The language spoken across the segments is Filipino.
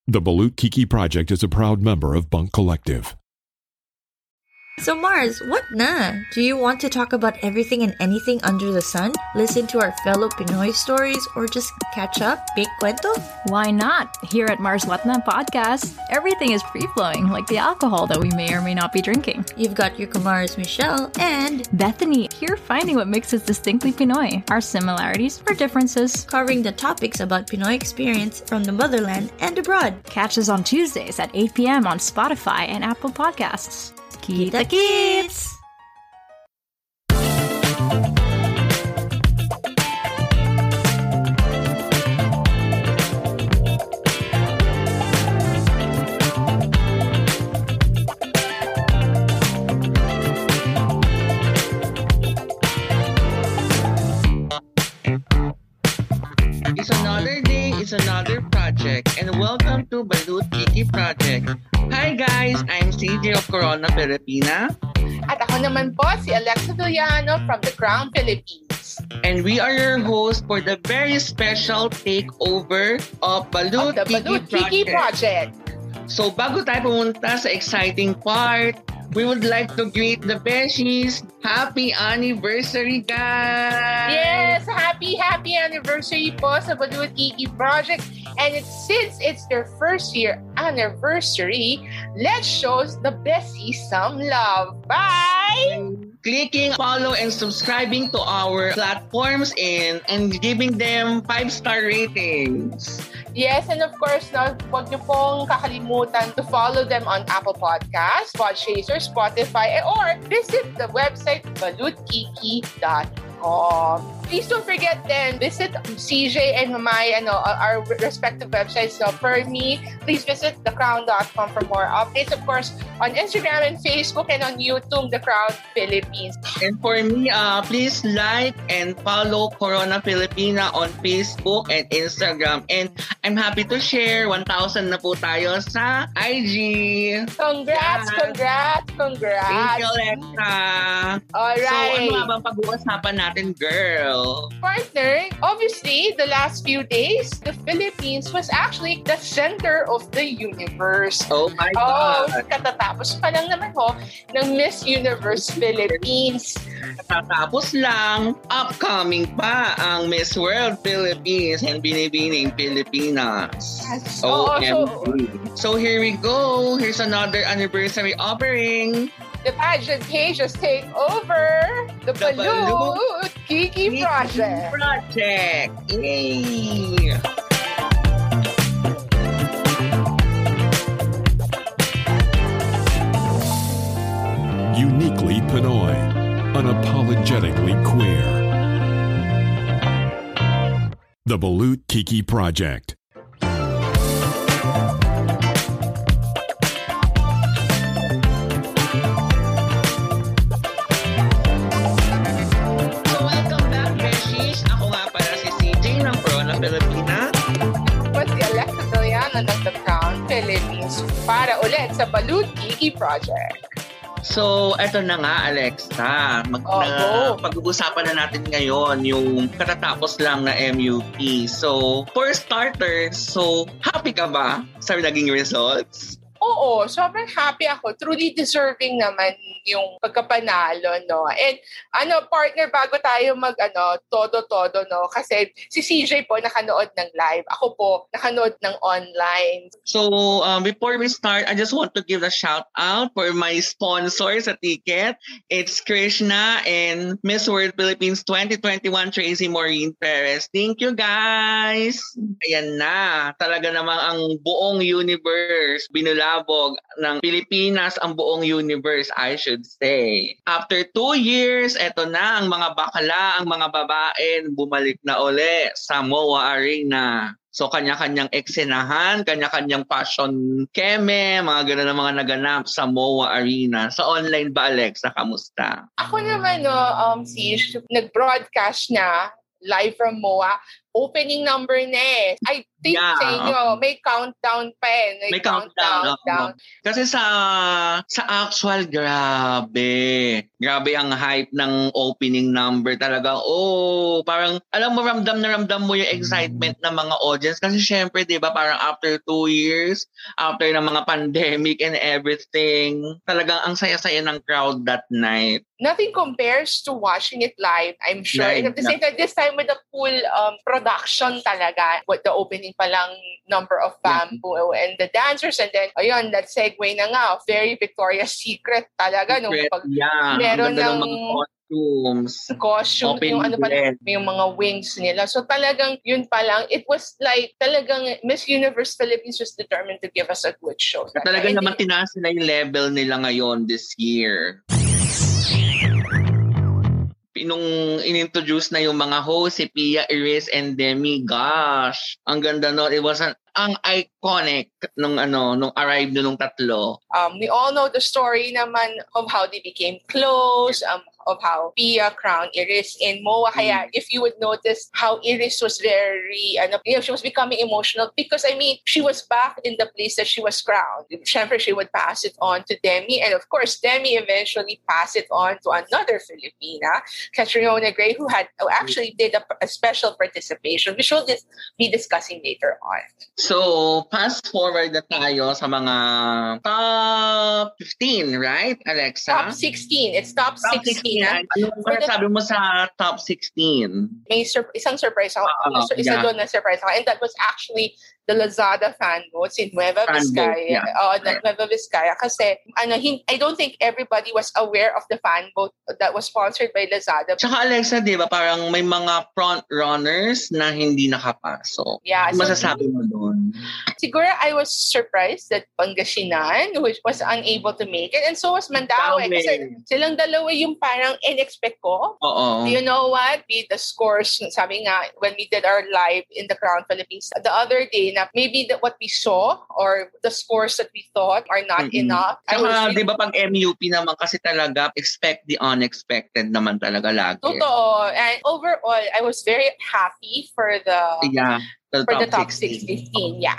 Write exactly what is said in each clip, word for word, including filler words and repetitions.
The Balut Kiki Project is a proud member of Bunk Collective. So Mars, what na? Do you want to talk about everything and anything under the sun? Listen to our fellow Pinoy stories or just catch up? Big kwento? Why not? Here at Mars What Na Podcast, everything is free-flowing, like the alcohol that we may or may not be drinking. You've got your Kumars Michelle and Bethany, here finding what makes us distinctly Pinoy, our similarities, our differences. Covering the topics about Pinoy experience from the motherland and abroad. Catch us on Tuesdays at eight p.m. on Spotify and Apple Podcasts. Kita Kits! It's another day, it's another project, and welcome to Balut Kiki Project. Hi guys, I'm C J of Corona Filipina. At ako naman po, si Alexa Villano from The Crown Philippines. And we are your hosts for the very special takeover of Balut, Of the Kiki, Balut Project. Kiki Project. So bago tayo pumunta sa exciting part, we would like to greet the Beshies. Happy anniversary, guys! Yes, happy, happy anniversary po sa Balut Kiki Project. And it's, since it's their first year anniversary, let's show the Besties some love. Bye! Clicking follow and subscribing to our platforms and, and giving them five-star ratings. Yes, and of course, no, huwag niyo pong kakalimutan to follow them on Apple Podcasts, Podchaser, Spotify, or visit the website balut kiki dot com. Please don't forget then, visit C J and my ano, our respective websites. So for me, please visit the crown dot com for more updates. Of course, on Instagram and Facebook and on YouTube, The Crown Philippines. And for me, uh, please like and follow Corona Filipina on Facebook and Instagram. And I'm happy to share, one thousand na po tayo sa I G. Congrats, Yeah. congrats, congrats. Thank you, Alexa. Alright. So, ano nga bang pag-uusapan natin, girl? Partner, obviously, the last few days, the Philippines was actually the center of the universe. Oh my Oh, God. katatapos pa lang naman ho ng Miss Universe Philippines. Tapos lang, upcoming pa ang Miss World Philippines and Binibining Pilipinas. Yes. O Oo, M so, G. So here we go. Here's another anniversary offering. the pageant pages take over the, The Balut Balut Kiki Project. Project. Yay! Uniquely Pinoy, unapologetically queer. The Balut Kiki Project. So welcome back, Beshies. Ako nga pala si C J ng Corona Filipina. With si Alexa Villano ng The Crown Philippines para ulit sa Balut Kiki Project. So, eto na nga, Alexa. Mag, Oh, na, go. pag-uusapan na natin ngayon yung katatapos lang na M U P. So, for starters, so, happy ka ba sa naging results? Oo, sobrang happy ako. Truly deserving naman yung pagkapanalo, no? And ano, partner, bago tayo mag, ano, todo-todo, no? Kasi si C J po nakanood ng live. Ako po nakanood ng online. So, um, before we start, I just want to give a shout out for my sponsor sa ticket. It's Krishna and Miss World Philippines twenty twenty-one, Tracy Maureen Perez. Thank you, guys! Ayan na. Talaga namang ang buong universe, binulabog ng Pilipinas, ang buong universe, I should say. After two years, eto na ang mga bakla, ang mga babae, bumalik na uli sa M O A Arena. So, kanya-kanyang eksenahan, kanya-kanyang fashion keme, mga gano'n na mga naganap sa M O A Arena. Sa online ba, Alexa? Kamusta? Ako naman, no, um, si nag-broadcast niya live from M O A. opening number na eh. I think Yeah. sa inyo, may countdown pa eh. May countdown. down. Kasi sa sa actual, grabe. Grabe ang hype ng opening number talaga. Oh, parang alam mo, ramdam na ramdam mo yung excitement ng mga audience. Kasi syempre, di ba, parang after two years, after ng mga pandemic and everything, talagang ang saya-saya ng crowd that night. Nothing compares to watching it live, I'm sure. Live And at the same time, this time with the full um, production talaga, with the opening palang number of Bamboo yeah. and the dancers, and then, ayun, that segue na nga, very Victoria's Secret talaga. Nung Secret, pag yeah. meron ng costumes, costume, yung ano pa, yung mga wings nila. So talagang yun pa lang, it was like talagang Miss Universe Philippines was determined to give us a good show. So, talagang naman tinaas nila yung level nila ngayon this year. Nung inintroduce na yung mga hosts, si Pia, Iris, and Demi, gosh, ang ganda no. It was an ang iconic nung ano nung arrive nung tatlo. Um, we all know the story naman of how they became close, um, of how Pia crowned Iris in M O A. Kaya mm. if you would notice how Iris was very, ano, you know, she was becoming emotional because, I mean, she was back in the place that she was crowned. Siyempre, she would pass it on to Demi. And of course, Demi eventually passed it on to another Filipina, Catriona Gray, who had who actually did a, a special participation, which we'll dis- be discussing later on. So, fast forward na tayo sa mga top fifteen, right, Alexa? Top sixteen. It's top, top sixteen. sixteen. Ano ba sabi mo sa top sixteen? May sur- isang surprise ako. Uh, isa yeah. doon na surprise ako. And that was actually the Lazada fan votes in Nueva fan Vizcaya. Vote, yeah. Oh, the Nueva Vizcaya. Kasi, ano, hin- I don't think everybody was aware of the fan vote that was sponsored by Lazada. Tsaka Alexa, di ba, parang may mga front runners na hindi nakapasok. Yeah. So, masasabi mo doon? Siguro, I was surprised that Pangasinan, which was unable to make it, and so was Mandaue. Kasi silang dalawa yung parang in-expect ko. Oo. You know what? Be the scores, sabi nga, when we did our live in the Crown Philippines, the other day, na maybe the, what we saw or the scores that we thought are not mm-hmm. enough. Saka, really, di ba, pag M U P naman kasi talaga, expect the unexpected naman talaga lagi. Totoo. And overall, I was very happy for the, yeah, the for top the top sixteen. sixteen. Yeah.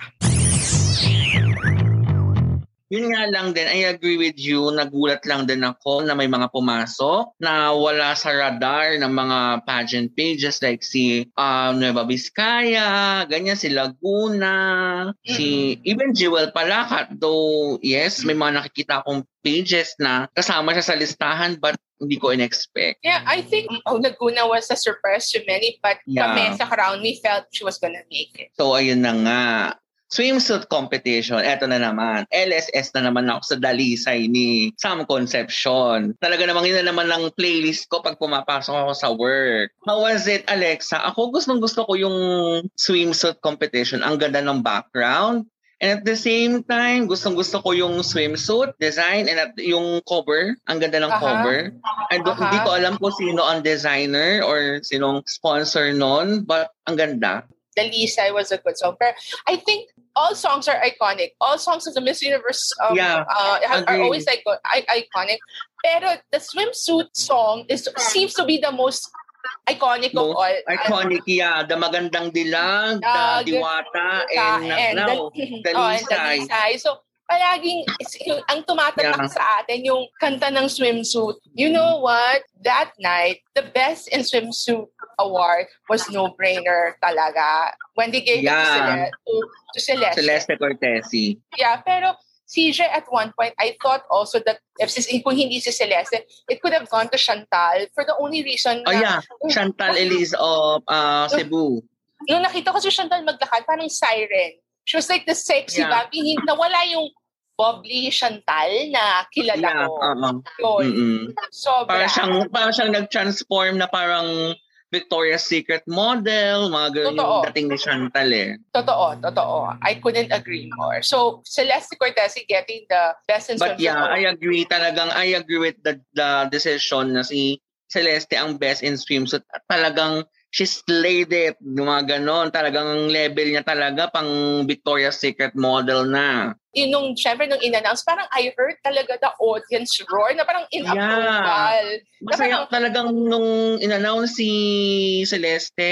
Yun nga lang din, I agree with you, nagulat lang din ako na may mga pumasok na wala sa radar ng mga pageant pages like si uh, Nueva Vizcaya, ganyan, si Laguna, mm-hmm. si even Jewel Palacat, though yes, may mga nakikita akong pages na kasama siya sa listahan but hindi ko in-expect. Yeah, I think oh, Laguna was a surprise to many but yeah. kami sa Crown, we felt she was gonna make it. So ayun na nga. Swimsuit competition, eto na naman. L S S na naman ako sa dalisay ni Sam Concepcion. Talaga namang yun na naman ang playlist ko pag pumapasok ako sa work. How was it, Alexa? Ako gustong gusto ko yung swimsuit competition. Ang ganda ng background. And at the same time, gustong gusto ko yung swimsuit design and at yung cover. Ang ganda ng uh-huh. cover. I don't, uh-huh. Hindi ko alam kung sino ang designer or sinong sponsor nun, but ang ganda. Dalisay was a good song. But I think all songs are iconic. All songs of the Miss Universe um, yeah, uh, are always like I- iconic. Pero the swimsuit song is seems to be the most iconic most of all. Iconic, uh, yeah. The Magandang Dilag, uh, the Diwata, uh, and, and now, the, Dalisay. Oh, and Dalisay. So, palaging, yung, ang tumatatak yeah. sa atin, yung kanta ng swimsuit. You know what? That night, the Best in Swimsuit Award was no-brainer talaga. When they gave yeah. it to, Cele- to, to Celeste. Celeste Cortesi. Yeah, pero C J at one point, I thought also that if kung hindi si Celeste, it could have gone to Chantal for the only reason na... Oh yeah, um, Chantal Elise of uh, Cebu. Nung nakita ko si Chantal maglakad, parang siren. She was like the sexy yeah. baby. Nawala yung bubbly Chantal na kilala yeah, ko. Uh-huh. Yun. Sobra. Parang siyang, parang siyang nag-transform na parang Victoria's Secret model, mga ganun yung dating ni Chantal eh. Totoo, totoo. I couldn't agree more. So, Celeste Cortesi getting the Best in But Swimsuit. yeah, I agree talagang, I agree with the, the decision na si Celeste ang Best in Swimsuit. At talagang she slayed it. Mga ganon. Talagang level niya talaga pang Victoria's Secret model na. Yun nung, syempre, nung in-announce, parang I heard talaga the audience roar na parang in-approval. Yeah. Masaya parang, talagang nung in-announce si Celeste,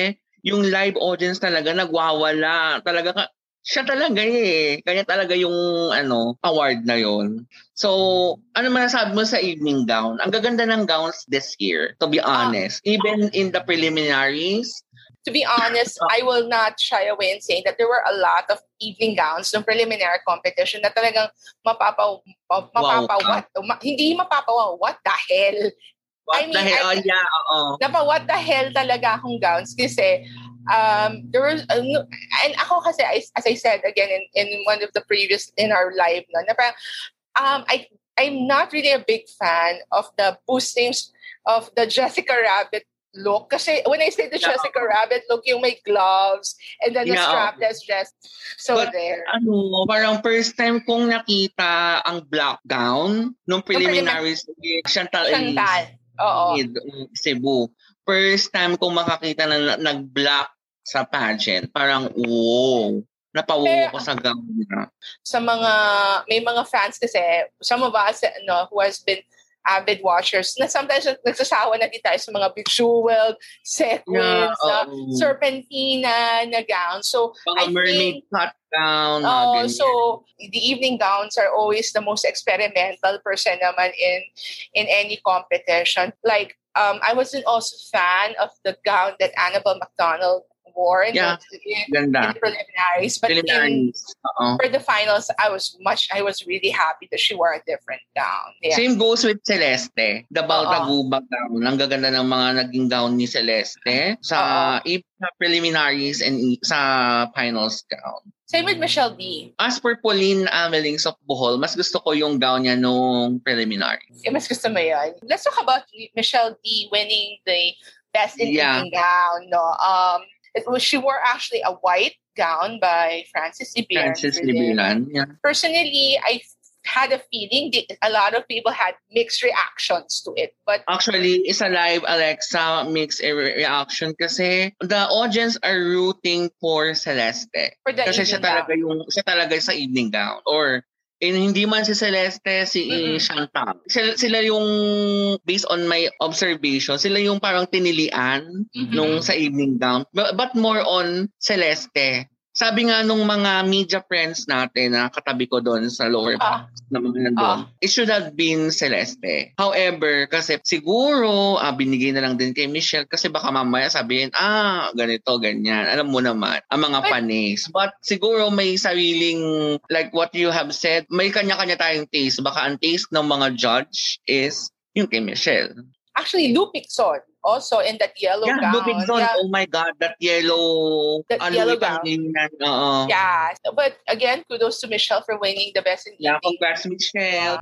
yung live audience talaga nagwawala. Talaga ka, siya talaga eh. Kanya talaga yung ano, award na yon. So, ano masasabi mo sa evening gown? Ang gaganda ng gowns this year, to be honest. Uh, Even in the preliminaries. To be honest, I will not shy away in saying that there were a lot of evening gowns ng preliminary competition na talagang mapapa, mapapa wow. what? Ma, hindi mapapawa, what the hell? What I mean, the hell? I, oh, yeah, oo. Napa, what the hell talaga akong gowns kasi um, there was, uh, no, and ako kasi, I, as I said again in, in one of the previous, in our live, no, na parang, um, I, I'm not really a big fan of the boosting of the Jessica Rabbit look. Kasi when I say the yeah. Jessica Rabbit look, yung may gloves and then the yeah. strapless dress. So But, there. Ano, parang first time kong nakita ang black gown nung preliminaries ni Chantal. Chantal. Oo. Cebu. First time kong makakita na nag-black sa pageant. Parang, wow. Napawo ko sa gown niya. Sa mga, may mga fans kasi, some of us, no, who has been avid watchers, na sometimes nagsasawa na din tayo sa mga bejeweled, sequins, yeah, uh, serpentina na gown. So, mga I mermaid think, cut gown. Oh, uh, so the evening gowns are always the most experimental person naman in in any competition. Like, um, I wasn't also fan of the gown that Annabelle McDonald wore in, yeah, the, in, in the preliminaries. But preliminaries. In, for the finals, I was much, I was really happy that she wore a different gown. Yeah. Same goes with Celeste. The Baltaguba gown. Ang gaganda ng mga naging gown ni Celeste sa, sa preliminaries and sa finals gown. Same with Michelle D. As per Pauline Amelings of Bohol, mas gusto ko yung gown niya nung preliminaries. Yeah, mas gusto mo yan. Let's talk about Michelle D winning the best in yeah. evening gown. No, um, It was, she wore actually a white gown by Frances Ibiran. Frances Ibiran, yeah. Personally, I had a feeling that a lot of people had mixed reactions to it. But actually, isa live Alexa mixed re- reaction kasi the audience are rooting for Celeste. For the kasi siya gown. talaga yung siya talaga sa evening gown or in hindi man si Celeste, si mm-hmm. Chantal. Sila, sila yung, based on my observation, sila yung parang tinilian mm-hmm. nung sa evening gown. But, but more on Celeste. Sabi nga nung mga media friends natin na katabi ko doon sa lower box ah. na mga nandun, ah. it should have been Celeste. However, kasi siguro ah, binigay na lang din kay Michelle kasi baka mamaya sabihin, ah, ganito, ganyan. Alam mo naman, ang mga panis. But siguro may sariling, like what you have said, may kanya-kanya tayong taste. Baka ang taste ng mga judge is yung kay Michelle. Actually, Lou Picson, also in that yellow yeah, gown. Lou Picson, yeah. oh my God, that yellow... That ano, yellow gown. Uh-uh. Yeah, but again, kudos to Michelle for winning the best in yeah, evening. Congrats, Michelle.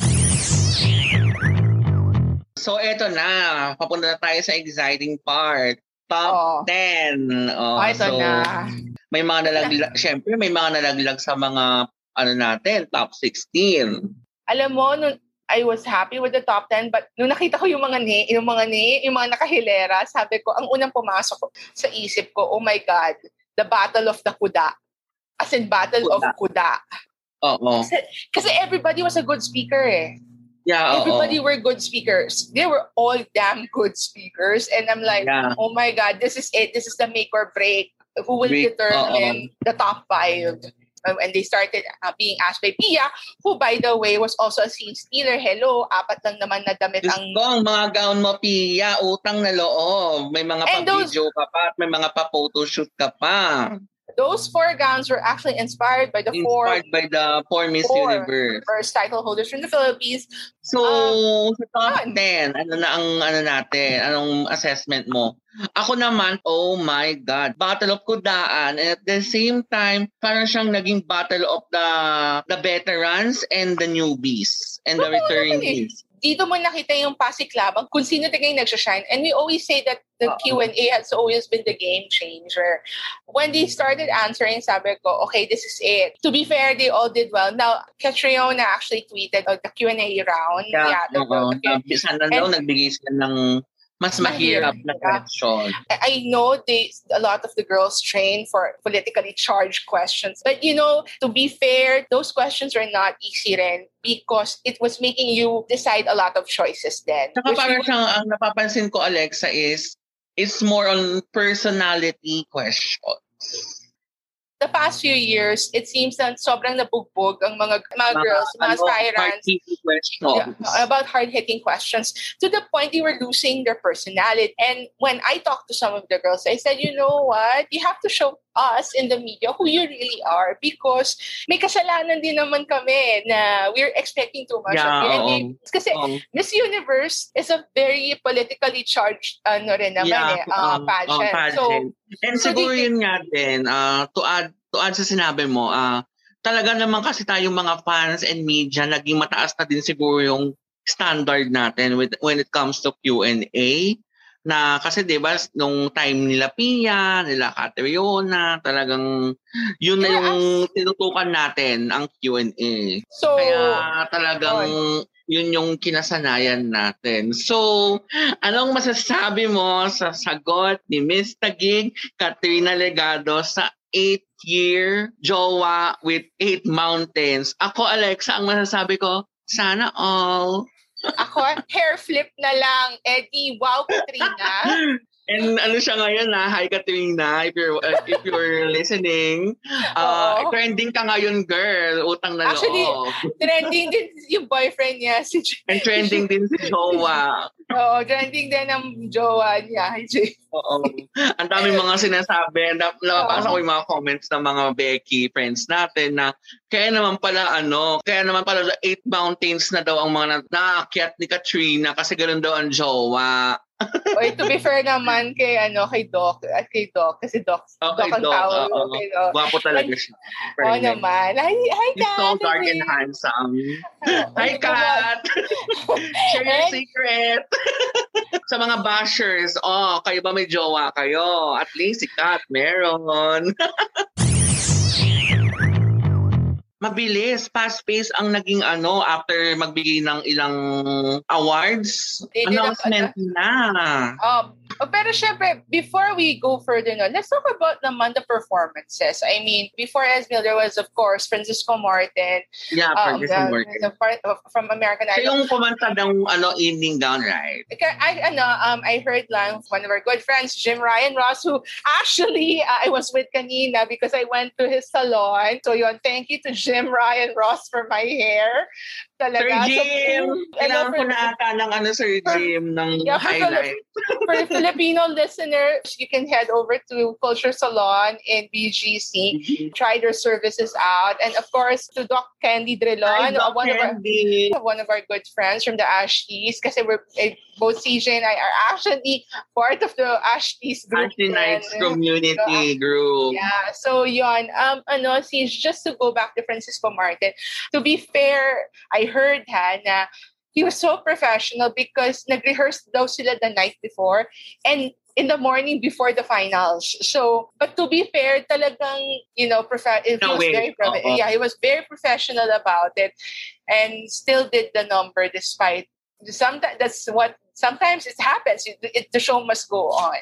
So, eto na. Papunta na tayo sa exciting part. Top oh. ten. Oh, oh, ito so, na. May mga nalaglag, syempre, may mga nalaglag sa mga, ano natin, top sixteen. Alam mo, nung I was happy with the top ten, but nung nakita ko yung mga ni, yung mga ni, yung mga nakahilera, sabi ko, ang unang pumasok ko sa isip ko, oh my God, the Battle of the Kuda. As in, Battle Kuda. of Kuda. Oo. Kasi, kasi everybody was a good speaker eh. Yeah, everybody oo. were good speakers. They were all damn good speakers. And I'm like, yeah. oh my God, this is it. This is the make or break. Who will break, determine uh-oh. the top five? And they started uh, being asked by Pia, who, by the way, was also a scene stealer. Hello, apat lang naman na damit Just ang... ang mga gown mo, Pia, utang na loob. May mga pa-video ka pa at may mga pa-photoshoot ka pa. Those four gowns were actually inspired by the inspired four... Inspired by the four Miss four Universe. First title holders from the Philippines. So, um, sa top ten, ano na ang ano natin? Anong assessment mo? Ako naman, oh my God, Battle of Kudaan. And at the same time, parang siyang naging battle of the the veterans and the newbies and the returnees. Dito mo nakita yung pasiklabang kung sino talaga yung nagsashine. And we always say that the uh-oh. Q and A has always been the game changer. When they started answering, sabi ko, okay, this is it. To be fair, they all did well. Now, Catriona actually tweeted uh, the Q and A round. Yeah, yeah the, uh-oh. the, the, Sana daw nagbigay sila ng mas mahirap na question. I know they, a lot of the girls train for politically charged questions. But you know, to be fair, those questions were not easy rin because it was making you decide a lot of choices then. Saka parang siyang, ang napapansin ko, Alexa, is it's more on personality questions. The past few years, it seems that sobrang nabugbog ang mga mga girls, mga ano, aspirants yeah, about hard-hitting questions to the point they were losing their personality. And when I talked to some of the girls, I said, you know what? You have to show us in the media who you really are because may kasalanan din naman kami na we're expecting too much yeah, of you. And um, they, kasi um, Miss Universe is a very politically charged ano rin naman yeah, eh, uh, um, pageant. um, pageant. So, And so siguro they, yun nga din, uh, to add to add sa sinabi mo, uh, talaga naman kasi tayong mga fans and media, naging mataas na din siguro yung standard natin with, when it comes to Q and A. Na kasi 'di ba nung time nila Pia, nila Catriona, talagang yun na yung tinutukan natin ang Q and A. So, kaya talagang on. Yun yung kinasanayan natin. So, anong masasabi mo sa sagot ni Miss Taguig, Katrina Legado sa eight-year jowa with eight mountains? Ako, Alexa, ang masasabi ko, sana all. Ako, hair flip na lang. Eddie, wow, Katrina. And ano siya ngayon na, hi Katrina, if you're uh, if you're listening, uh, trending ka ngayon, girl, utang na Actually, loob. Trending din yung boyfriend niya, si J- And trending din si Jowa. Oo, trending din ang jowa niya. Oo. Ang daming mga sinasabi. Na, nababasa ko yung mga comments ng mga Becky friends natin na kaya naman pala ano, kaya naman pala eight mountains na daw ang mga naakyat ni Katrina kasi ganoon daw ang jowa. Oy, to be fair naman kay ano kay Doc at kay Doc kasi Doc okay, Doc ang Doc, tawag uh, okay, Doc. Gwapo talaga siya. Oo oh, naman. Hi, hi He's Kat. so dark and handsome. Hi Kat. Share your secret. Sa mga bashers, oh, kayo ba may jowa kayo? At least si Kat meron. Mabilis, fast-paced ang naging ano after magbigay ng ilang awards. They announcement did a, na. Um, pero syempre, before we go further no, let's talk about naman the performances. I mean, before Esmil, there was of course Francisco Martin. Yeah, um, Francisco the, Martin. The part of, from American Idol. So yung kumanta ng ano, evening gown, right? I, ano, um, I heard lang one of our good friends, Jim Ryan Ross, who actually uh, I was with kanina because I went to his salon. So yun, thank you to Jim Ryan Ross for my hair. Talaga. Sir Jim! So, kailangan ko na ata ng ano, Sir Jim, ng yeah, highlight. For, for Filipino listeners, you can head over to Culture Salon in B G C. Mm-hmm. Try their services out. And of course, to Doc Candy Drilon, Hi, one, Candy. Of our, one of our good friends from the Ashties. Kasi we're, eh, both C J and I are actually part of the Ashties group. Ashtie Nights community so, group. Yeah. So, yon. Um, ano, see, just to go back to Francisco Martin, to be fair, I heard ha, na he was so professional because nag-rehearse daw sila the night before and in the morning before the finals. So, but to be fair, talagang, you know, prof- he no, was wait. very prof- uh-huh. yeah, he was very professional about it and still did the number despite sometimes that's what sometimes it happens. It, it, the show must go on.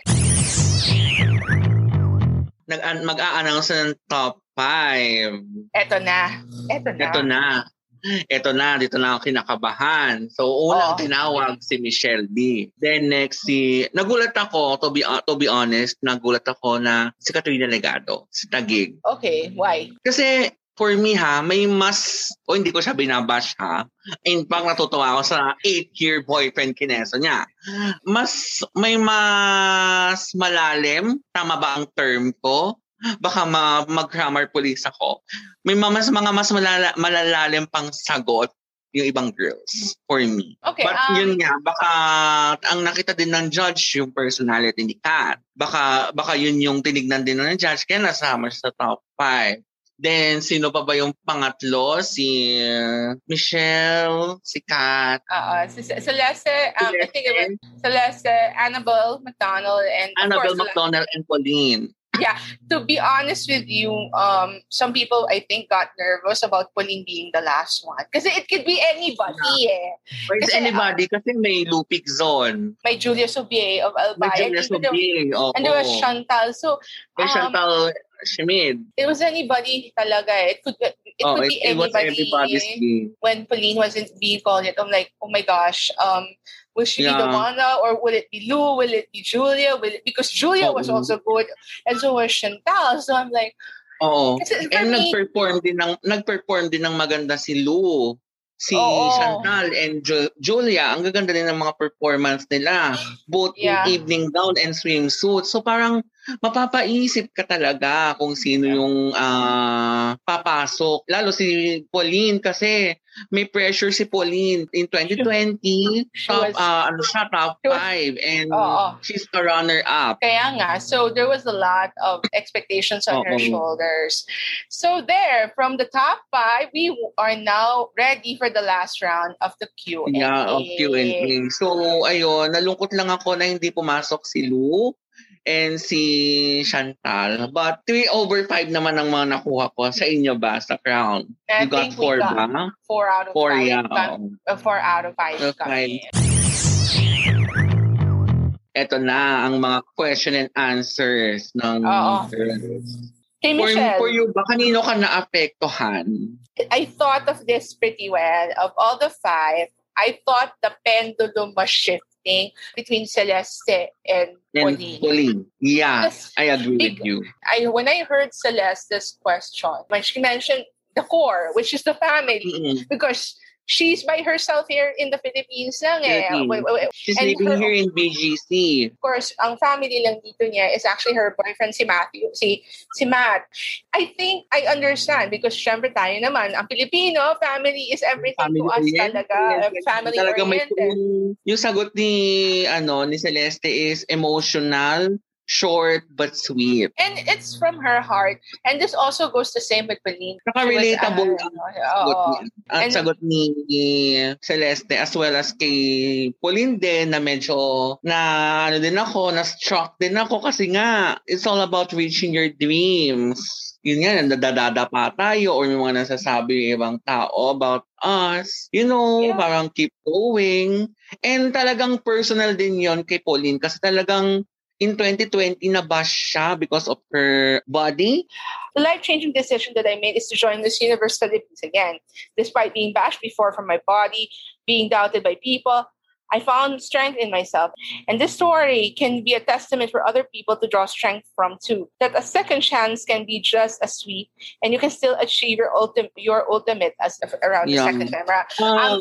Nag mag-a-announce ng top five. Eto na. Eto na. Eto na. Eto na, dito na ako kinakabahan. So, unang Oh. tinawag si Michelle D. Then next si, nagulat ako, to be, uh, to be honest, nagulat ako na si Katrina Legado, si Taguig. Okay, why? Kasi, for me ha, may mas, o hindi ko siya binabash ha, in fact, natutuwa ako sa eight-year boyfriend kineso niya. Mas, may mas malalim, tama ba ang term ko? Baka ma- mag-grammar police ako. May mas, mga mas malala- malalalim pang sagot yung ibang girls for me. Okay, But um, yun nga, baka ang nakita din ng judge yung personality ni Kat. Baka, baka yun yung tinignan din ng judge kaya nasama siya sa top five. Then, sino pa ba yung pangatlo? Si uh, Michelle, si Kat. Uh, si Celeste, um, I think it was Celeste, Annabelle McDonald, and of Annabelle course, McDonald and Pauline. Yeah, to be honest with you, um, some people I think got nervous about Pauline being the last one. Kasi it could be anybody eh. Or is Kasi, anybody? Kasi may Lupik Zone. May Julia Sobier of May Albay. Julia Sobier. And there was Chantal. So, May um, Chantal Schmid. It was anybody talaga. It could it Oh, could it, be it was anybody. everybody's dream. When Pauline wasn't being called it, I'm like, oh my gosh, um, will she be the Yeah. one now, or will it be Lou? Will it be Julia? Will it, because Julia was Oo. also good, and so was Chantal. So I'm like, Oo. Kasi for And me- nag-perform din ng nag-perform din ng maganda si Lou, si Oo. Chantal and Ju- Julia. Ang gaganda din ng mga performance nila, both Yeah. in evening gown and swimsuit. So parang mapapaisip ka talaga kung sino yung ah, papasok. Lalo si Pauline kasi may pressure si Pauline in twenty twenty. She top was- ah, ano siya, top she was- five, and Oo. she's the runner-up. kaya nga. So there was a lot of expectations on her Oo. shoulders. So there, from the top five, we are now ready for the last round of the Q and A. Yeah, of Q and A. So, ayun, nalungkot lang ako na hindi pumasok si Lou and si Chantal. But three over five naman ang mga nakuha ko. Sa inyo ba, sa crown? I You got think we four got ba? Four out of Four, five. yeah. Got- oo. uh, four out of five. Out of kami. five. Ito na ang mga question and answers ng Oo. girls. Hey, For, Michelle, for you ba, kanino ka naapektuhan? I thought of this pretty well. Of all the five, I thought the pendulum was shifting between Celeste and And Pauline. Pauline. Yeah, Yes. I agree Big- with you. I when I heard Celeste's question, when she mentioned the core, which is the family, Mm-mm. because she's by herself here in the Philippines lang eh. Philippines. Wait, wait, wait. She's And living her- here in B G C. Of course, ang family lang dito niya is actually her boyfriend, si Matthew, si, si Matt. I think I understand because syempre tayo naman, ang Pilipino, family is everything to us Family-oriented. talaga. Yes, Family talaga may oriented. yung, yung sagot ni ano ni Celeste is emotional, short but sweet. And it's from her heart. And this also goes the same with Pauline. Saka She was, relatable uh, ang oo. sagot ni, ang And- sagot ni Celeste as well as kay Pauline din na medyo na ano din ako, na struck din ako kasi nga it's all about reaching your dreams. Yun nga, nadadada pa tayo or may mga nasasabi yung ibang tao about us. You know, Yeah. parang keep going. And talagang personal din yon kay Pauline kasi talagang in twenty twenty nabash siya because of her body. The life-changing decision that I made is to join Miss Universe Philippines again. Despite being bashed before from my body, being doubted by people, I found strength in myself. And this story can be a testament for other people to draw strength from too. That a second chance can be just as sweet and you can still achieve your ultimate your ultimate as around Yeah. the second time around. Ah.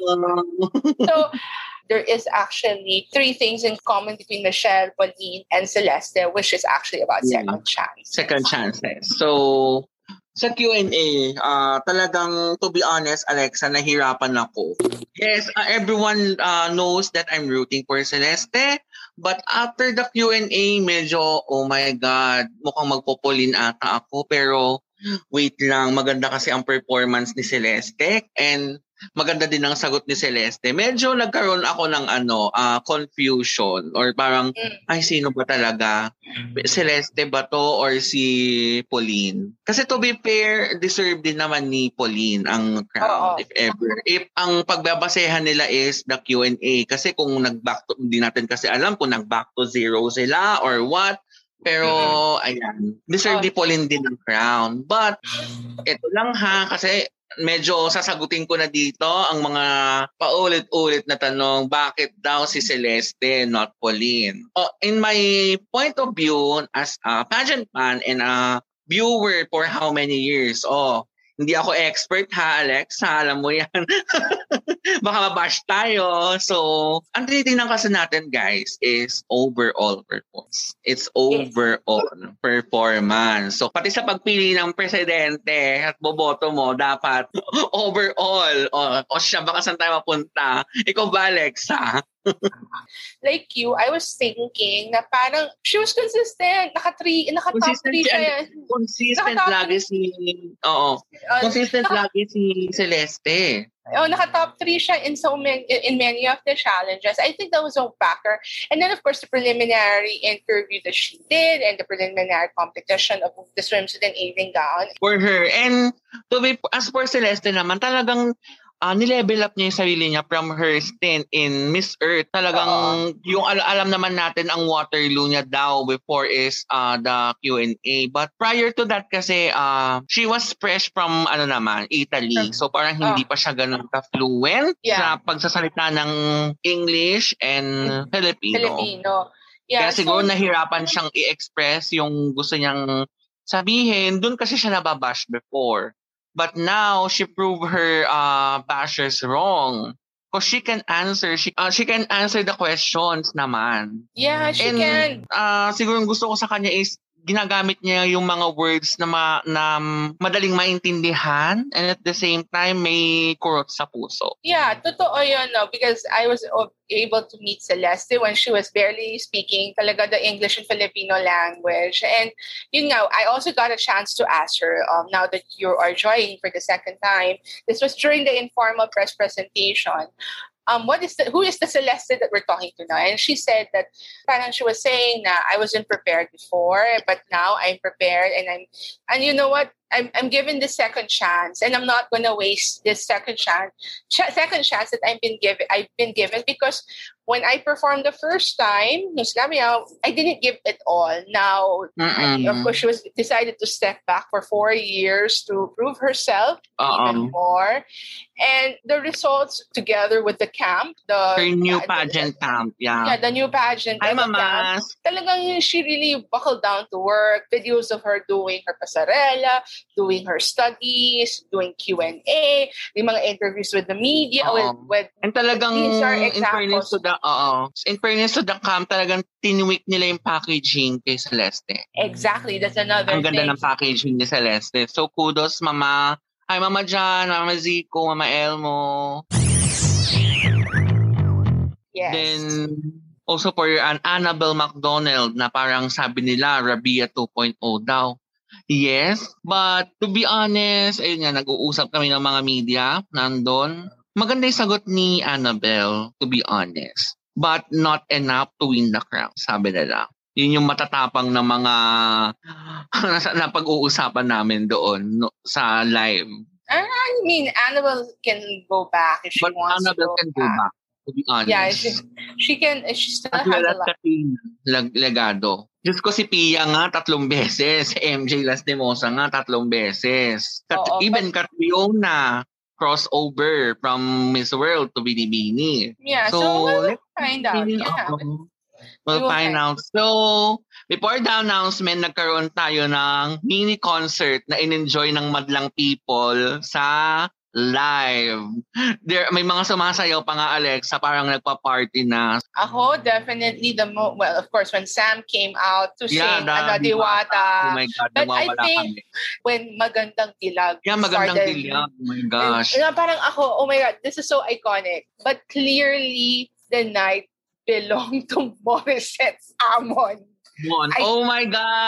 So there is actually three things in common between Michelle, Pauline, and Celeste, which is actually about Yeah. second chance. Second chances. So, sa Q and A, uh, talagang, to be honest, Alexa, nahirapan ako. Yes, uh, everyone uh, knows that I'm rooting for Celeste. But after the Q and A, medyo, oh my God, mukhang magpupulin ata ako. Pero, wait lang, maganda kasi ang performance ni Celeste. And, maganda din ang sagot ni Celeste. Medyo nagkaroon ako ng ano, ah, confusion or parang Mm. ay sino ba talaga? Celeste ba to or si Pauline? Kasi to be fair, deserve din naman ni Pauline ang crown Oo. if ever. If ang pagbabasehan nila is the Q and A kasi kung nag-back to, hindi natin kasi alam kung nag-back to zero sila or what. Pero, ayan, deserve Oh. ni Pauline din ang crown. But, ito lang ha, kasi medyo sasagutin ko na dito ang mga paulit-ulit na tanong, bakit daw si Celeste, not Pauline? Oh, in my point of view, as a pageant fan and a viewer for how many years, oh, hindi ako expert ha, Alex, ha, alam mo yan. Baka mabash tayo. So, ang tinitingnan kasi natin, guys, is overall performance. It's overall performance. So, pati sa pagpili ng presidente at boboto mo, dapat overall. O, o siya, baka saan tayo mapunta? Ikaw ba, Alexa? Like you, I was thinking na parang she was consistent. Naka-three, naka-top Consistent, three siya. consistent Nakatapos- lagi si, oo, Uh, consistent naka- lagi si Celeste. Oh, naka-top three siya in so many in many of the challenges. I think that was a factor. And then of course the preliminary interview that she did and the preliminary competition of the swimsuit and evening gown. For her. And to be, as for Celeste naman, talagang uh, nilevel up niya yung sarili niya from her stint in Miss Earth. Talagang uh-oh. yung al- alam naman natin ang Waterloo niya daw before is uh, the Q and A. But prior to that kasi, uh, she was fresh from ano naman, Italy. So parang hindi uh. pa siya ganun ka-fluent yeah. sa pagsasalita ng English and Filipino. Filipino. Yeah, Kaya siguro so, nahirapan siyang i-express yung gusto niyang sabihin. Doon kasi siya nababash before. But now, she proved her uh, bashers wrong. Because she can answer. She uh, she can answer the questions naman. Yeah, she and, can. Uh, siguro yung gusto ko sa kanya is ginagamit niya yung mga words na, ma, na madaling maintindihan and at the same time may kurot sa puso. Yeah, totoo yun, no? Because I was able to meet Celeste when she was barely speaking talaga the English and Filipino language. And yun nga, I also got a chance to ask her, um, now that you are joining for the second time, this was during the informal press presentation. Um, what is the, who is the Celeste that we're talking to now? And she said that parang she was saying na I wasn't prepared before, but now I'm prepared and I'm, and you know what? I'm I'm given the second chance, and I'm not gonna waste this second chance, ch- second chance that I've been given. I've been given because when I performed the first time, I didn't give it all. Now, I, of course, she was decided to step back for four years to prove herself uh-uh. even more, and the results together with the camp, the her new uh, pageant the, camp, yeah, yeah, the new pageant. Hi, Mama. Talagang she really buckled down to work. Videos of her doing her pasarela, doing her studies, doing Q and A, yung mga interviews with the media, with, with and talagang in fairness to the uh, in fairness to the camp, talagang tinweak nila yung packaging kay Celeste. Exactly, that's another Ang ganda thing. ng packaging ni Celeste. So kudos, Mama. Hi, Mama Jan, Mama Zico, Mama Elmo. Yes. Then also for an Annabelle McDonald na parang sabi nila Rabia two point oh daw. Yes, but to be honest, ayun nga, nag-uusap kami ng mga media nandun. Maganda yung sagot ni Annabelle, to be honest. But not enough to win the crown, sabi nila. Yun yung matatapang na mga na pag-uusapan namin doon no, sa live. I mean, Annabelle can go back if she but wants Annabelle to go can go back. To be honest. Yeah, she, she can, she still At has a lot. Lag, legado. Diyos ko si Pia nga tatlong beses. M J Lastimosa nga tatlong beses. Kat, Oo, even but, Catriona crossover from Miss World to Binibini. Yeah, so, so we'll find out. Yeah. We'll, we'll find out. So, before the announcement, nagkaroon tayo ng mini concert na in-enjoy ng madlang people sa live. There may mga sumasayaw pa nga, Alexa, parang nagpa-party na. Ako, definitely the mo well, of course, when Sam came out to yeah, sing ano, Diwata. Oh my God, but I think kami. when Magandang Dilag Yeah, Magandang started, Dilag. Oh my gosh. And, and parang ako, oh my God, this is so iconic. But clearly, the night belonged to Morissette's Amon. I, oh my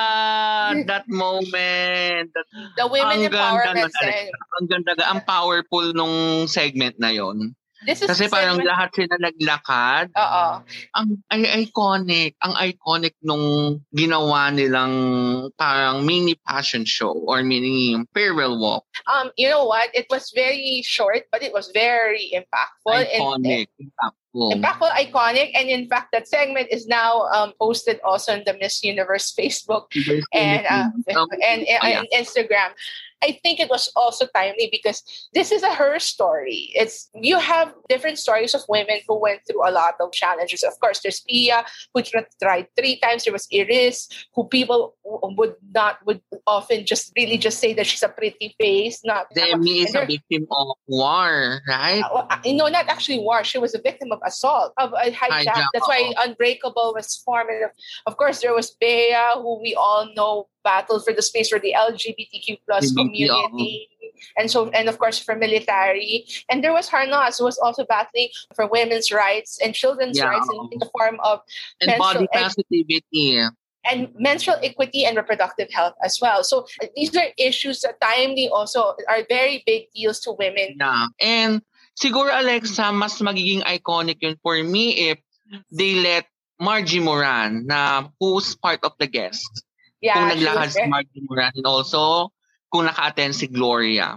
God! That moment! That, the women empowerment segment. Ang ganda, ang powerful nung segment na yon. This is Kasi parang segment, lahat sila naglakad. Oo. Ang ay iconic, ang iconic nung ginawa nilang parang mini fashion show or mini farewell walk. Um, you know what? It was very short, but it was very impactful. Iconic, and, impactful. Impactful, iconic, and in fact, that segment is now um, posted also on the Miss Universe Facebook and, uh, um, and, and, oh, yeah. and Instagram. I think it was also timely because this is a her story. It's you have different stories of women who went through a lot of challenges. Of course, there's Pia who tried three times. There was Iris who people would not would often just really just say that she's a pretty face. Not Demi is a victim of war, right? Uh, no, not actually war. She was a victim of assault, of a hijack. hijack. That's why Unbreakable was formed. And of course, there was Bea, who we all know battled for the space for the L G B T Q plus community. And so, and of course, for military. And there was Harnas, who was also battling for women's rights and children's yeah. rights in, in the form of and body positivity. And, and menstrual equity and reproductive health as well. So these are issues that timely also are very big deals to women. Yeah. And siguro, Alexa, mas magiging iconic yun for me if they let Margie Moran, na who's part of the guest, yeah, kung naglakad si Margie Moran, and also kung naka-attend si Gloria.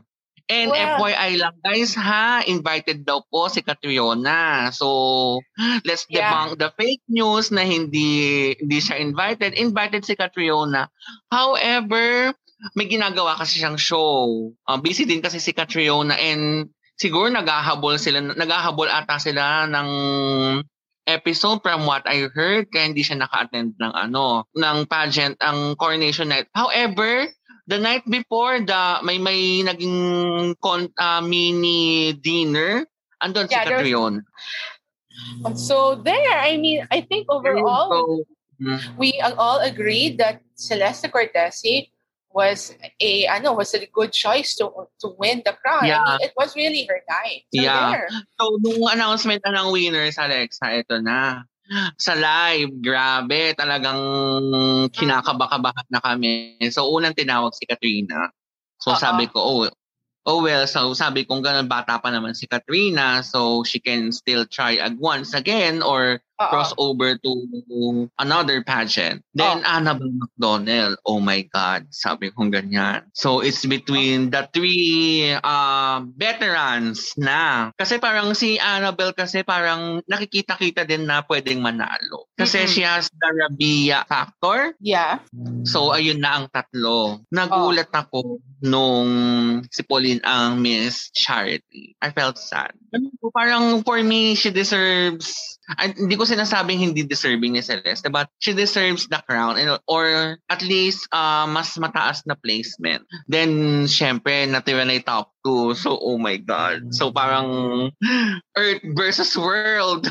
And Well, F Y I lang guys ha, invited daw po si Catriona. So, let's Yeah. debunk the fake news na hindi hindi siya invited. Invited si Catriona. However, may ginagawa kasi siyang show. Uh, busy din kasi si Catriona and siguro naghahabol sila, naghahabol ata sila ng episode from what I heard kaya hindi siya naka-attend ng ano, ng pageant, ang coronation night. However, the night before, the may may naging con, uh, mini dinner, andun Yeah, si there was- Catriona. So there, I mean, I think overall, So, mm, we all agreed that Celeste Cortesi was a ano was a good choice to to win the crown. Yeah. I mean, it was really her night. So Yeah. there. so nung announcement na ng winners, Alexa, ito na. Sa live, grabe, talagang kinakabakabahan na kami. So, unang tinawag si Katrina. So, Oo. sabi ko, oh, oh well, so sabi ko, ganun, bata pa naman si Katrina, so she can still try ag once again or Oo. cross over to another pageant. Then, Oh. Annabelle McDonnell, oh my God, sabi kong ganyan. So, it's between the three uh, veterans na. Kasi parang si Annabelle kasi parang nakikita-kita din na pwedeng manalo. Kasi Mm-mm. she has the Rabia factor. Yeah. So, ayun na ang tatlo. Nagulat ako nung si Pauline ang Miss Charity. I felt sad. Parang for me, she deserves, ay, hindi ko sinasabing hindi deserving ni Celeste, but she deserves the crown and, or at least uh, mas mataas na placement. Then, syempre, natira na yung top two. So, oh my God. So, parang Earth versus World.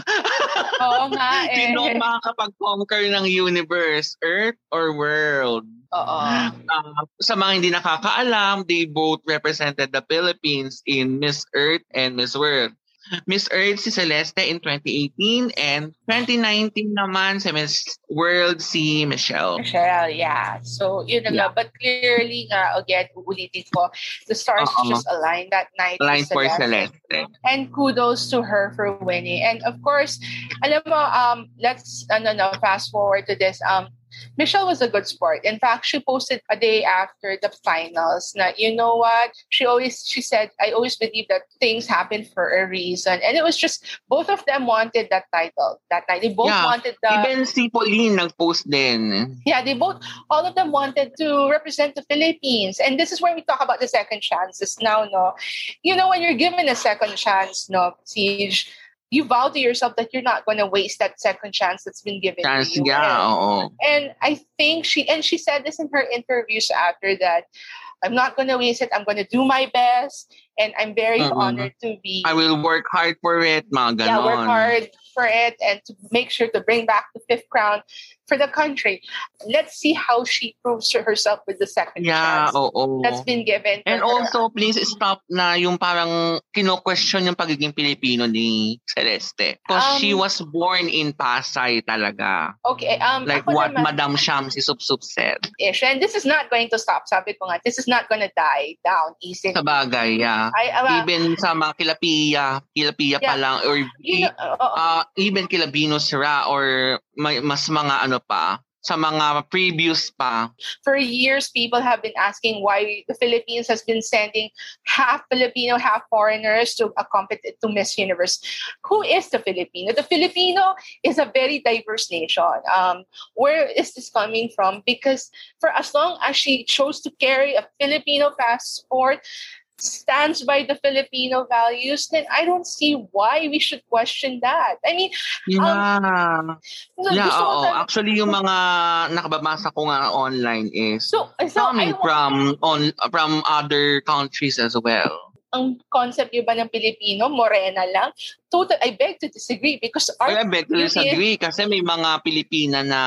Oo nga eh. Sino ang makakapag-conquer ng universe? Earth or World? Oo. Uh, sa mga hindi nakakaalam, they both represented the Philippines in Miss Earth and Miss World. Miss Earth si Celeste in twenty eighteen and twenty nineteen naman si Miss World si Michelle. Michelle, yeah. So, yun na nga. Yeah. But clearly nga, again, uulitin ko, the stars Oo. just aligned that night. Line for Celeste. Celeste. And kudos to her for winning. And of course, alam mo, um, let's, ano, no, fast forward to this. Um, Michelle was a good sport. In fact, she posted a day after the finals na, you know what? She always, she said, I always believe that things happen for a reason. And it was just, both of them wanted that title that night. They both Yeah. wanted the... Even si Pauline nag-post din. Yeah, they both, all of them wanted to represent the Philippines. And this is where we talk about the second chances now, no? You know, when you're given a second chance, no, Siege, you vow to yourself that you're not going to waste that second chance that's been given Chance, to you. yeah, And, oo. and I think she, and she said this in her interviews after that, I'm not going to waste it. I'm going to do my best. And I'm very Mhm. honored to be... I will work hard for it, mga ganon. Yeah, work hard for it and to make sure to bring back the fifth crown for the country. Let's see how she proves to herself with the second Yeah, chance oo. that's been given. to And her. also, please stop na yung parang kino-question yung pagiging Pilipino ni Celeste. Because Um, she was born in Pasay talaga. Okay, um, Like ako what naman, Madam Sham si Sup Sup said. ish, and this is not going to stop. Sabi ko nga, this is not going to die down easily. Sa bagay, yeah. I, uh, Even sa mga kilapiya, kilapiya pa Yeah. lang, or you know, uh, uh, uh, even kilabino sira, or may, mas mga ano pa, sa mga previous pa. for years, people have been asking why the Philippines has been sending half Filipino, half foreigners to a compet- to Miss Universe. Who is the Filipino? The Filipino is a very diverse nation. Um, where is this coming from? Because for as long as she chose to carry a Filipino passport, stands by the Filipino values, then I don't see why we should question that. I mean, Yeah. gusto yeah, ko oo. talaga- Actually, yung mga nakababasa ko nga online is so, so I coming want- from on from other countries as well. ang concept yung ba ng Pilipino, morena lang? Total, I beg to disagree because our I beg to disagree kasi may mga Pilipina na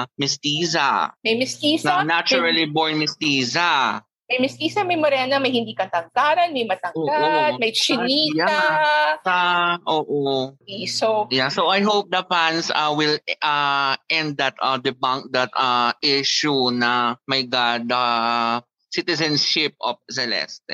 mestiza, may mestiza, na naturally born mestiza. may, may mestiza, may morena, may hindi katangkaran, may matangkad, Oo. may chinita. Sa, oo. So, Yeah, so I hope the fans uh, will uh, end that uh, debunk that uh, issue na, my God, the citizenship of Celeste.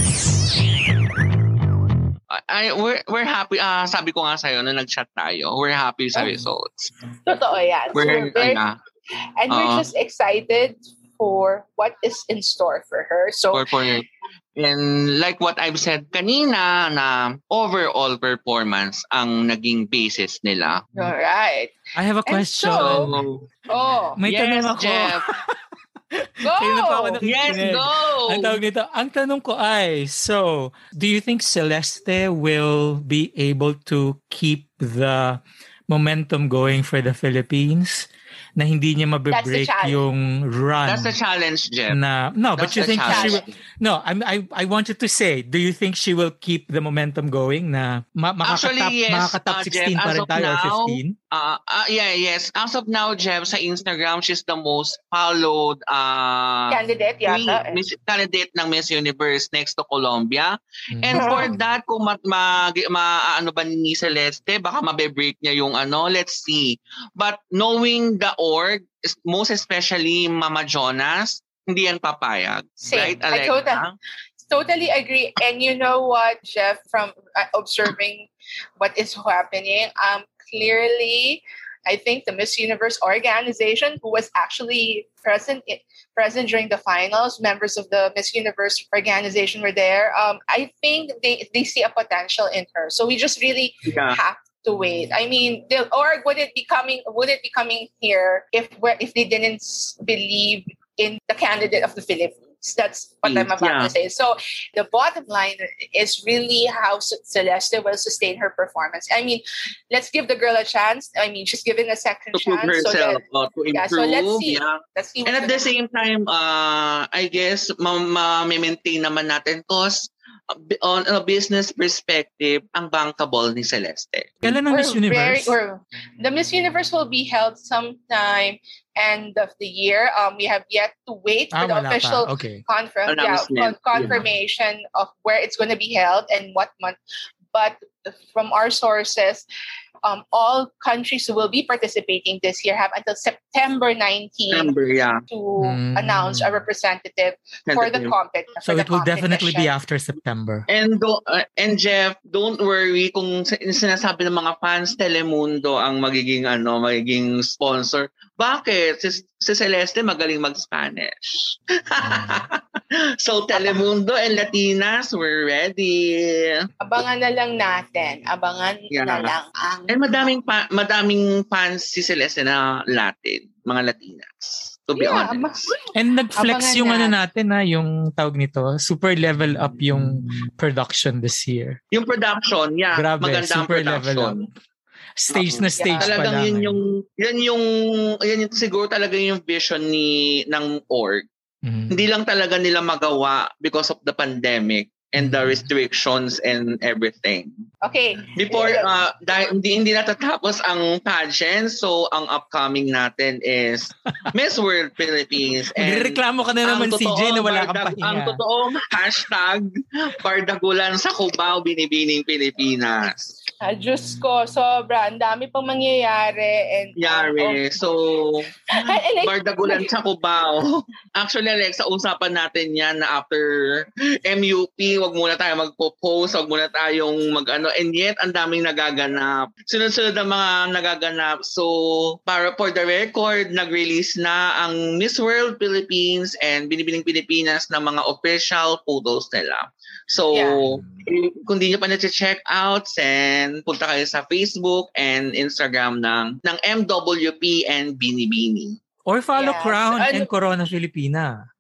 I, we're, we're happy, uh, sabi ko nga sa'yo nung nag-chat tayo, we're happy sa Oh. results. totoo yan. So, We're, we're very, ano, and we're Oo. just excited for what is in store for her. So, for, for, And like what I've said kanina, na overall performance ang naging basis nila. Alright. I have a question. So, oh, May yes, tanong ako. Jeff. go! Kailan pa ako Yes, nakikinig? go! Ang tawag nito, ang tanong ko ay, so, do you think Celeste will be able to keep the momentum going for the Philippines? Na hindi niya mabibreak yung run. That's the challenge, Jeff. Na, no, but That's you the think she will, challenge. no, I, I I wanted to say, do you think she will keep the momentum going na ma- makakatap, Actually, yes, makakatap uh, sixteen Jeff, pa as rin of tayo or now, fifteen? Uh, uh, yeah, yes. As of now, Jeff, sa Instagram, she's the most followed uh, Candidate queen- yata. eh. Miss, candidate ng Miss Universe next to Colombia. Mhm. And for that, kung ma, ma, ma- ano ba ni Celeste, baka mabe-break niya yung ano, let's see. But knowing the org, is- most especially Mama Jonas, hindi yan papayag. Same. Right, I Alexa? totally, totally agree. And you know what, Jeff, from uh, observing what is happening, um, clearly, I think the Miss Universe organization, who was actually present in, present during the finals, members of the Miss Universe organization were there. Um, I think they they see a potential in her. So we just really Yeah. have to wait. I mean, the org would it be coming? Would it be coming here if we're, if they didn't s- believe in the candidate of the Philippines? That's what I'm about Yeah. to say. So the bottom line is really how Ce- Celeste will sustain her performance. I mean, let's give the girl a chance. I mean, she's given a second To prove chance. So herself, that, uh, to improve. yeah, so let's see. Yeah. Let's see. And what's at the gonna same time, uh, I guess, ma-maintain naman natin cause on a business perspective, ang bankable ni Celeste. Kailan ang We're Miss Universe? Very, we're- the Miss Universe will be held sometime end of the year. Um, we have yet to wait Ah, for the wala pa. official Okay. confirm, yeah, Announcement. con- confirmation of where it's going to be held and what month. But from our sources, um, all countries who will be participating this year have until September nineteenth Remember, yeah. to Mm. announce a representative for the competition. So it will definitely be after September. And do, uh, and Jeff, don't worry kung sin- sinasabi ng mga fans Telemundo ang magiging ano, magiging sponsor. Bakit? Si, si Celeste magaling mag-Spanish. So Telemundo and Latinas, we're ready. Abangan na lang natin. Abangan Yeah. na lang ang And madaming pa, madaming fans si Celeste na Latin, mga Latinas. To be Yeah, honest. And nag-flex Abangan yung ano natin. natin na yung tawag nito, super level up yung production this year. Yung production, yeah, Grabe, maganda ang super level production. up. Stage na stage Yeah. pa Talagang lang. yun eh. yung yan yung yan yung siguro talaga yung vision ni ng org. Mhm. Hindi lang talaga nila magawa because of the pandemic and the restrictions and everything. Okay. Before uh dahil hindi hindi natatapos ang pageant, so ang upcoming natin is Miss World Philippines. And Magreklamo ka na naman, ang C J, na wala kang bardag- pahinga. Ang totoong hashtag Bardagulan sa Cubao, Binibining Pilipinas. Ah, Diyos ko, sobra. Ang dami pang mangyayari. And, Yari. So, And like- Bardagulan sa Cubao. Actually, Alexa, usapan natin yan na after M U P, wag muna tayo magpo-post, wag muna tayong mag-ano. And yet, ang daming nagaganap. Sunod-sunod ang mga nagaganap. So, para for the record, nag-release na ang Miss World Philippines and Binibining Pilipinas na mga official photos nila. So, Yeah. eh, kung di nyo pa na-check out, then punta kayo sa Facebook and Instagram ng, ng M W P and Binibini. Or follow Yes. Crown Ano- and Corona Filipina.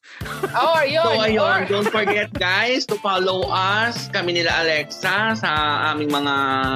Oh, yun. So ayun, Or- don't forget guys to follow us, kami nila Alexa sa aming mga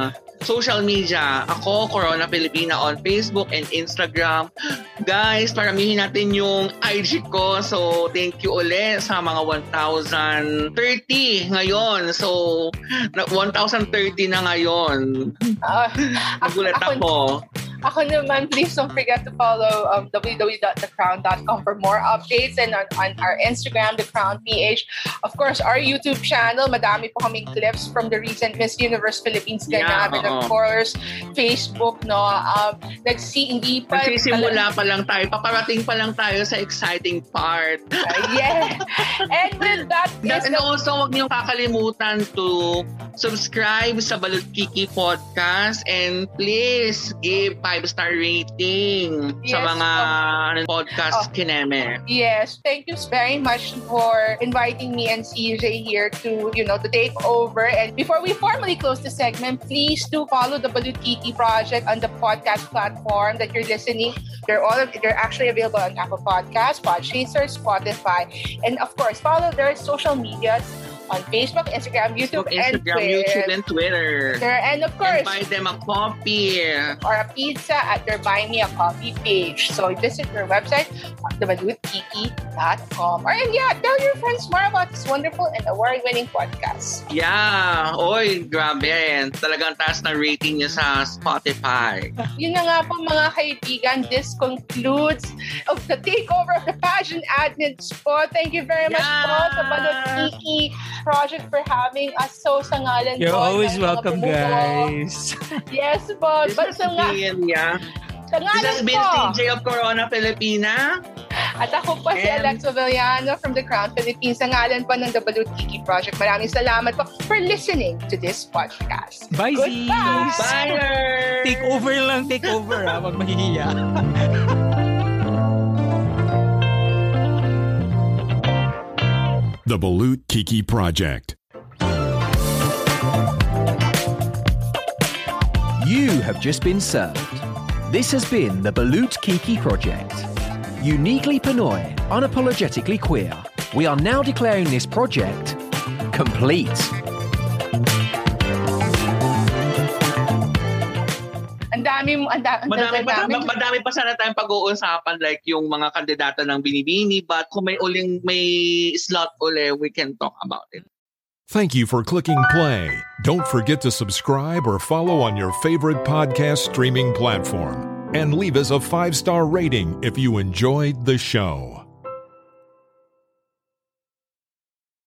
social media. Ako, Corona Filipina on Facebook and Instagram. Guys, paramihin natin yung I G ko. So thank you ulit sa mga one thousand thirty ngayon. So na- one thousand thirty na ngayon. Ah, Nagulat ako- ako. Ako naman, please don't forget to follow um, w w w dot the crown dot com for more updates and on, on our Instagram, The Crown P H. Of course, our YouTube channel, madami po kaming clips from the recent Miss Universe Philippines ganap. Yeah, And of oo. course, Facebook, no? Um, nagsi, hindi pa. Nagsisimula pa lang tayo. Paparating pa lang tayo sa exciting part. Uh, yeah. And with that, That, is and the- also, huwag niyong kakalimutan to subscribe sa Balot Kiki Podcast and please give five-star rating Yes, sa mga um, ano, podcast oh. kineme. Yes, thank you very much for inviting me and C J here to, you know, to take over. And before we formally close the segment, please do follow the Balut Kiki Project on the podcast platform that you're listening. They're all they're actually available on Apple Podcasts, Podchaser, Spotify, and of course, follow their social medias on Facebook, Instagram, YouTube, Facebook, and Instagram, Twitter. YouTube, and Twitter. And of course, And buy them a coffee. or a pizza at their Buy Me a Coffee page. So visit their website, the balut kiki dot com. Or and yeah, tell your friends more about this wonderful and award-winning podcast. Yeah. Oy, grabe. Talagang taas na rating niya sa Spotify. Yun na nga po mga kaibigan, this concludes of the takeover of the pageant admins po. Thank you very much Yeah. po sa Balut Kiki Project for having us. So sa ngalan You're po always ng mga welcome, bumubuo. guys. Yes po. This But has sa nga, been, yeah. sa This has ngalan been po. C J of Corona Filipina. At ako po si And- Alexa Villano from the Crown Philippines. Sa ngalan po ng The Balut Kiki Project. Maraming salamat po for listening to this podcast. Bye, Goodbye! Z's. Bye! Take over lang, take over ha. Wag mahihiya. The Balut Kiki Project. You have just been served. This has been the Balut Kiki Project. Uniquely Pinoy, unapologetically queer. We are now declaring this project complete. Ang dami mo, ang da- ang Madami pa, dami. madami pa sana tayong pag-uusapan like yung mga kandidato ng Binibini, but kung may uling may slot uli, we can talk about it. Thank you for clicking play. Don't forget to subscribe or follow on your favorite podcast streaming platform. And leave us a five-star rating if you enjoyed the show.